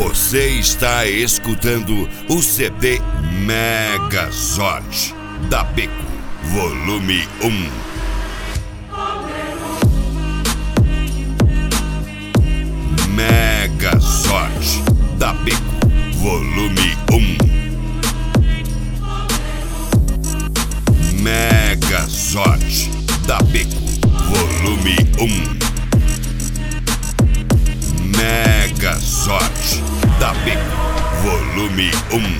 Você está escutando o CD Megazord da Beko, volume 1. Megazord da Beko, volume 1. Megazord da Beko, volume 1. Megazord da Beko, volume 1.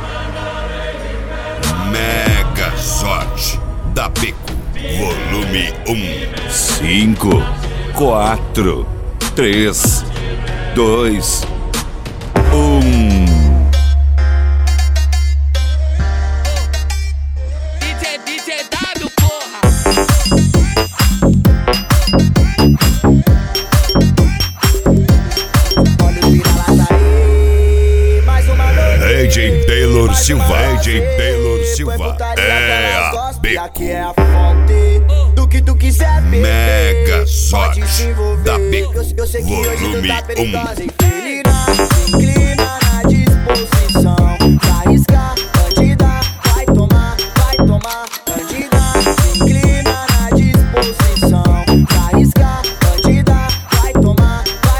Megazord da Beko, volume 1. 5, 4, 3, 2, 1. DJ porra! AJ Taylor Silva, AJ Taylor Silva, é a Beko. Aqui é a fonte do que tu quiser beber. Megazord da Beko, Eu sei que hoje tu volume tá 1. perigosa e inclina na disposição. Pra arriscar, bandida, vai tomar, bandida. Inclina na disposição. Pra arriscar, bandida, vai tomar.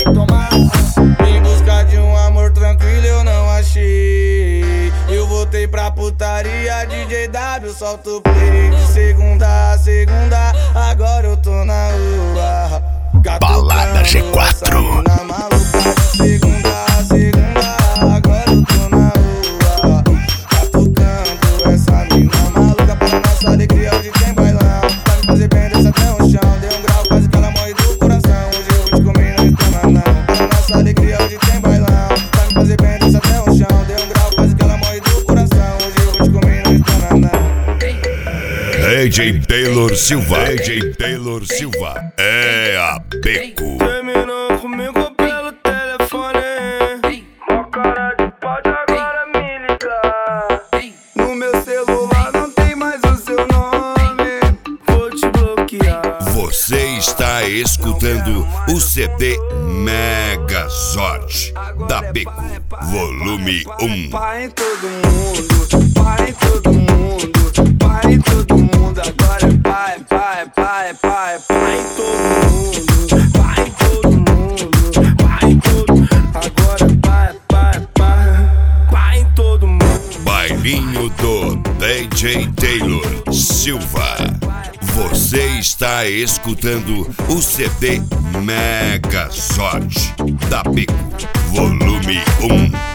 Em busca de um amor tranquilo eu não achei. Eu voltei pra putaria, DJ W, solta o play. De segunda a segunda, agora eu tô na rua. Balada G4. Na maluca, de segunda a segunda, agora eu tô na rua. Catucando essa mina maluca, para nossa alegria hoje tem bailão. Pra me fazer bem desce até o chão. Deu um grau, quase que ela morre do coração. Hoje eu vou te comer, não estou não. Para nossa alegria hoje tem bailão. Pra me fazer bem desce até o chão. Deu um grau, quase que ela morre do coração. Hoje eu vou te comer, não estou não. AJ Taylor Silva, AJ Taylor Silva, é a Beko. Terminou comigo pelo telefone. Mó cara de pode agora me ligar. No meu celular não tem mais o seu nome. Vou te bloquear. Você está escutando o CD Megazord da Beko, volume 1. Pai em todo mundo, pai em todo mundo, pai em todo mundo. Agora é pai em todo mundo, pai em todo mundo, pai em todo mundo. Agora é pai em todo mundo. Bailinho do AJ Taylor Silva. Você está escutando o CD Megazord da Beko, volume 1.